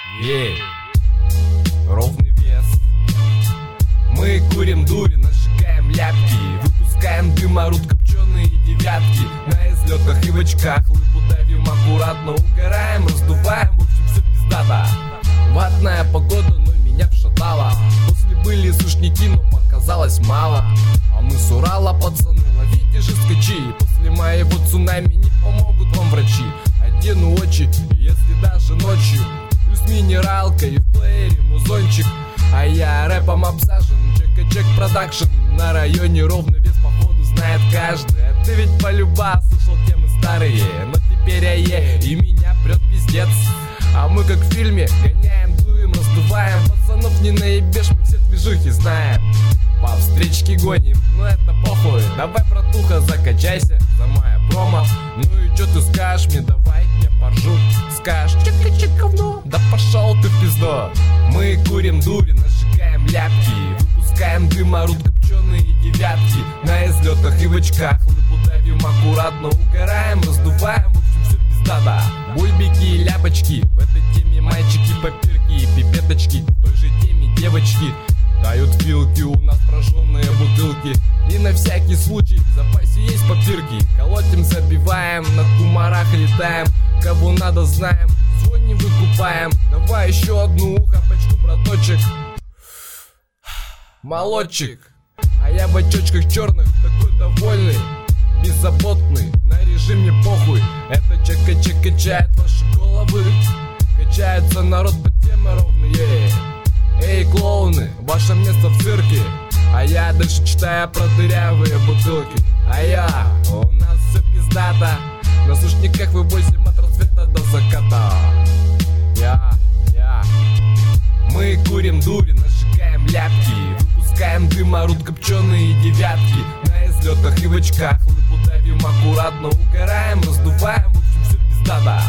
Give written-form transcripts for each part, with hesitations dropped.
Ей, ровный вес. Мы курим дури, нажигаем ляпки, выпускаем дым, орут копченые девятки. На излетах и в очках лыбу давим аккуратно, угораем, раздуваем, в общем все пиздато. Ватная погода, но меня вшатала. После были сушники, но показалось мало. А мы с Урала, пацаны, ловите же скачи. После моего цунами не помогут вам врачи. Одену очи, если даже ночью. Плюс минералка и в плеере музончик. А я рэпом обсажен, чек продакшн. На районе ровный вес, походу знает каждый. А ты ведь полюба слышал темы старые. Но теперь я и меня прет пиздец. А мы как в фильме гоняем, дуем, раздуваем. Пацанов не наебешь, мы все движухи знаем. По встречке гоним, но это похуй. Давай, братуха, закачайся за моя промо. Ну и чё ты скажешь мне, давай, я поржу. Скажешь, чек говно, да пошел ты в пизду. Мы курим дури, нажигаем ляпки, выпускаем дым, орут копченые девятки. На излетах и в очках лыбу давим аккуратно, угораем, раздуваем, в общем все пиздата. Бульбики и ляпочки, в этой теме мальчики, папирки и пипеточки. В той же теме девочки дают вилки, у нас прожженные бутылки. И на всякий случай в запасе есть папирки. Колотим, забиваем, на кумарах летаем. Кого надо знаем, звоним, выкупаем. Давай еще одну хапочку, браточек. Молодчик. А я в очочках черных, такой довольный, беззаботный, на режиме похуй. Это чек качает ваши головы. Качается народ под темы ровные. Эй, клоуны, ваше место в цирке. А я дальше читаю про дырявые бутылки. А я, у нас все пиздато. На сушниках вывозим от рассвета до заката. Мы курим дури, нажигаем ляпки, выпускаем дым, орут копченые девятки. На излетах и в очках лыбу давим аккуратно, угораем, раздуваем, в общем все пиздато.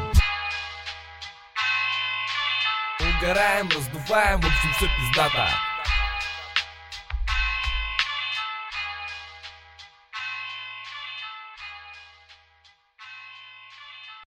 Угораем, раздуваем, в общем все пиздато.